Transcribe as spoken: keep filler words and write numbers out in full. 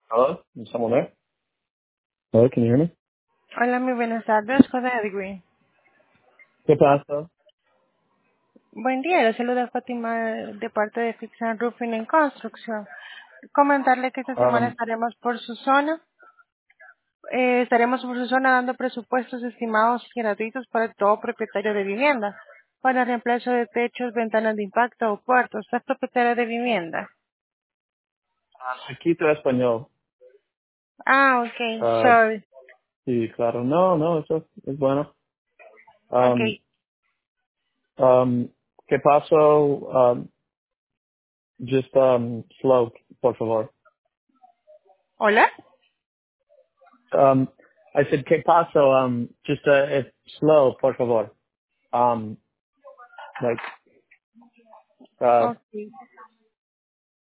Hello? Is someone there? Hello, can you hear me? Hola, muy buenas tardes, con Edwin. ¿Qué pasa? Buen día, le saluda Fátima de parte de Fix and Roofing en Construcción. Comentarle que esta semana Um, estaremos por su zona, eh, estaremos por su zona dando presupuestos estimados y gratuitos para todo propietario de vivienda, para reemplazo de techos, ventanas de impacto o puertos. ¿Estás propietario de vivienda? Chiquito español. Ah, ok, Uh, sorry. sí, claro. No, no, eso es bueno. Ok, Um, um, ¿Qué pasó? Um, just um, slow, por favor. ¿hola? Um, I said, ¿qué pasó? Um, just uh, it's slow, por favor. Um, like, uh, Ok.